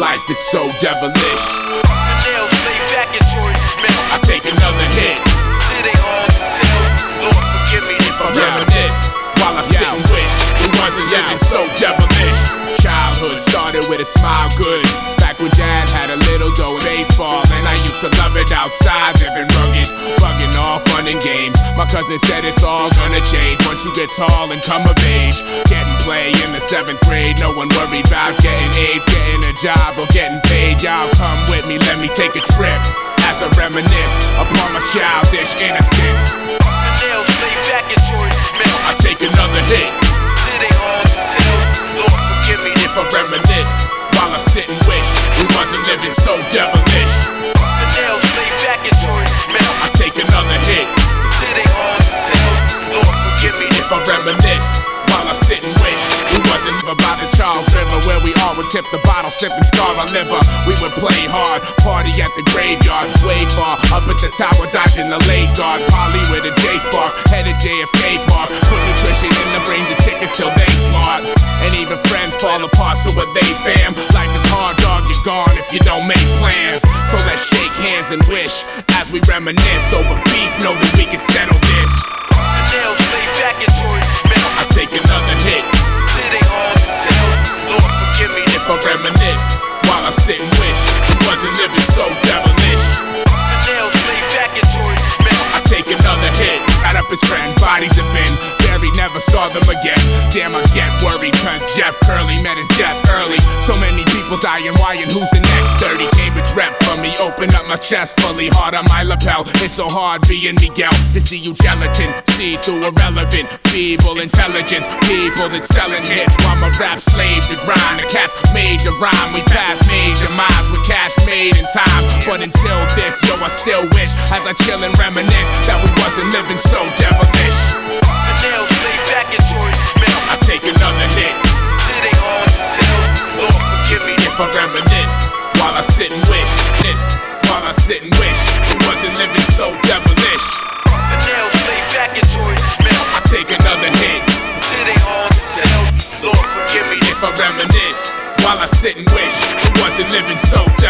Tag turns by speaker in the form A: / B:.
A: Life is so devilish.
B: The nails lay back, enjoy the smell.
A: I take another hit.
B: Till they all tell, Lord forgive me if I
A: Reminisce while I sit and wish we wasn't living so devilish. Childhood started with a smile good. Back when dad had a little dough in baseball, and I used to love it outside, living rugged, bugging all fun and games. My cousin said it's all gonna change once you get tall and come of age. Getting play in the 7th grade, no one worried about getting AIDS, getting a job or getting paid. Y'all come with me, let me take a trip as I reminisce upon my childish innocence.
B: The nails lay back, enjoy the smell.
A: I take another hit.
B: Till they all tell, Lord forgive me
A: If I reminisce while I sit and wish we wasn't living so devilish.
B: The nails lay back, enjoy the smell.
A: I take another hit.
B: Till they all tell, Lord forgive me
A: If I reminisce while I sit and wish we wasn't by the Charles River, where we all would tip the bottle, sip and scar our liver. We would play hard, party at the graveyard, way far up at the tower, dodging the late guard. Polly with a J Spark, headed JFK Park. Put nutrition in the brains of chickens till they smart. And even friends fall apart, so what they fam? Life is hard, dog, you're gone if you don't make plans. So let's shake hands and wish as we reminisce over beef, know that we can settle this.
B: The nails lay back, enjoy the smell.
A: I take another hit.
B: Till they all tell, Lord forgive me
A: If I reminisce while I sit and wish we wasn't living so devilish.
B: The nails lay back, enjoy the smell.
A: I take another hit. Add up his friend, bodies have been buried, never saw them again. Damn, I get worried, cause Jeff Curley met his death early. So many people dying, why and who's the next 30? Cambridge rep for me, open up my chest fully, hard on my lapel. It's so hard being Miguel, to see you gelatin, see through irrelevant, feeble intelligence. People that selling hits, while my rap slave to grind. The cats made to rhyme, we pass major minds with cash made in time. But until this, yo, I still wish, as I chill and reminisce, that we wasn't living so devilish.
B: The nails lay back, enjoy the smell.
A: I take another hit.
B: Till they all tell, Lord forgive me
A: If I reminisce while I sit and wish this, while I sit and wish we wasn't living so devilish.
B: The nails lay back, enjoy the smell.
A: I take another hit.
B: Till they all tell, Lord forgive me
A: If I reminisce while I sit and wish we wasn't living so